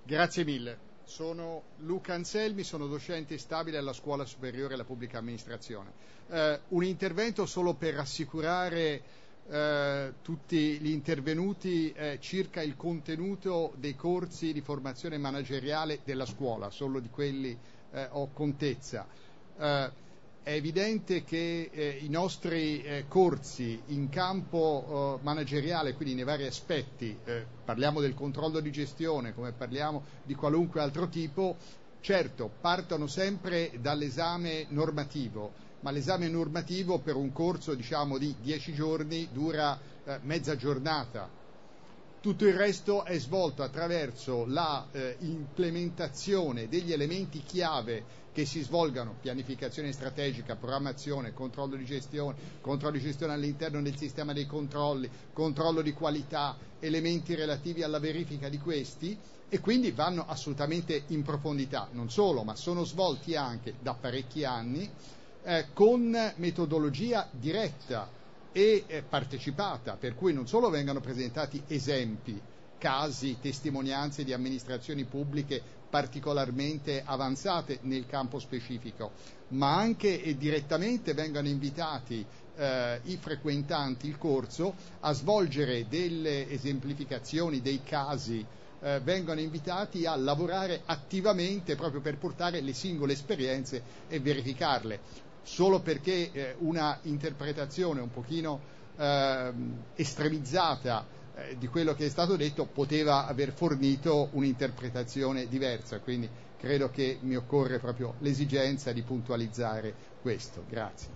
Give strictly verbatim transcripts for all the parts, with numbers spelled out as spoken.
Grazie mille. Sono Luca Anselmi, sono docente stabile alla Scuola Superiore della Pubblica Amministrazione. Eh, un intervento solo per rassicurare eh, tutti gli intervenuti eh, circa il contenuto dei corsi di formazione manageriale della scuola, solo di quelli eh, ho contezza. Eh, È evidente che eh, i nostri eh, corsi in campo eh, manageriale, quindi nei vari aspetti, eh, parliamo del controllo di gestione come parliamo di qualunque altro tipo, certo partono sempre dall'esame normativo, ma l'esame normativo per un corso diciamo di dieci giorni dura eh, mezza giornata. Tutto il resto è svolto attraverso la eh, implementazione degli elementi chiave che si svolgano: pianificazione strategica, programmazione, controllo di gestione, controllo di gestione all'interno del sistema dei controlli, controllo di qualità, elementi relativi alla verifica di questi, e quindi vanno assolutamente in profondità. Non solo, ma sono svolti anche da parecchi anni eh, con metodologia diretta e eh, partecipata, per cui non solo vengono presentati esempi, casi, testimonianze di amministrazioni pubbliche particolarmente avanzate nel campo specifico, ma anche e direttamente vengono invitati eh, i frequentanti il corso a svolgere delle esemplificazioni, dei casi, eh, vengono invitati a lavorare attivamente proprio per portare le singole esperienze e verificarle. Solo perché eh, una interpretazione un pochino eh, estremizzata eh, di quello che è stato detto poteva aver fornito un'interpretazione diversa, quindi credo che mi occorre proprio l'esigenza di puntualizzare questo. Grazie.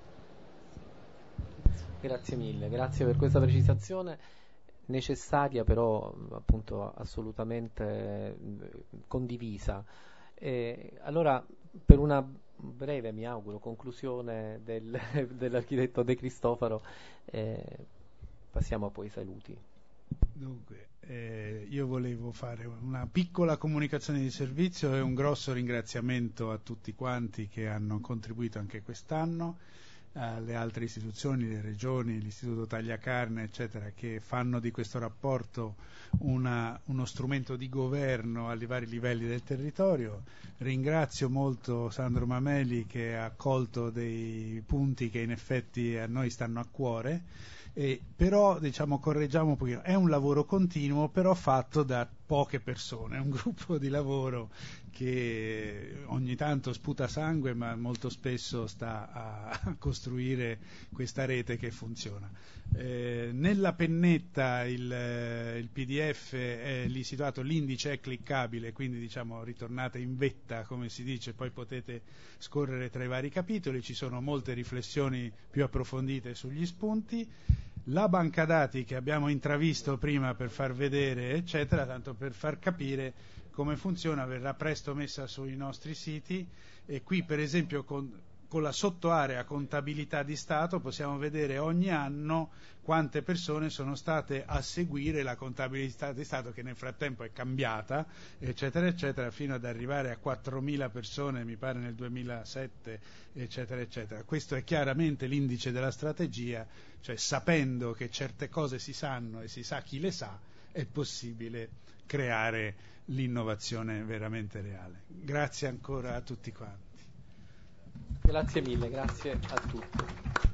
Grazie mille, grazie per questa precisazione necessaria, però appunto assolutamente condivisa. E allora, per una breve, mi auguro, conclusione del, dell'architetto De Cristofaro, eh, passiamo poi ai saluti. Dunque, eh, io volevo fare una piccola comunicazione di servizio e un grosso ringraziamento a tutti quanti che hanno contribuito anche quest'anno, alle altre istituzioni, le regioni, l'Istituto Tagliacarne, eccetera, che fanno di questo rapporto una, uno strumento di governo ai vari livelli del territorio. Ringrazio molto Sandro Mameli che ha colto dei punti che in effetti a noi stanno a cuore, e però diciamo correggiamo un pochino, è un lavoro continuo però fatto da poche persone, è un gruppo di lavoro che ogni tanto sputa sangue ma molto spesso sta a costruire questa rete che funziona. Eh, nella pennetta il, il P D F è lì situato, l'indice è cliccabile, quindi diciamo ritornate in vetta come si dice, poi potete scorrere tra i vari capitoli, ci sono molte riflessioni più approfondite sugli spunti. La banca dati che abbiamo intravisto prima per far vedere eccetera, tanto per far capire come funziona, verrà presto messa sui nostri siti, e qui per esempio con, con la sottoarea contabilità di Stato possiamo vedere ogni anno quante persone sono state a seguire la contabilità di Stato, che nel frattempo è cambiata eccetera eccetera, fino ad arrivare a quattromila persone mi pare nel duemilasette eccetera eccetera. Questo è chiaramente l'indice della strategia, cioè sapendo che certe cose si sanno e si sa chi le sa è possibile creare l'innovazione veramente reale. Grazie ancora a tutti quanti. Grazie mille, grazie a tutti.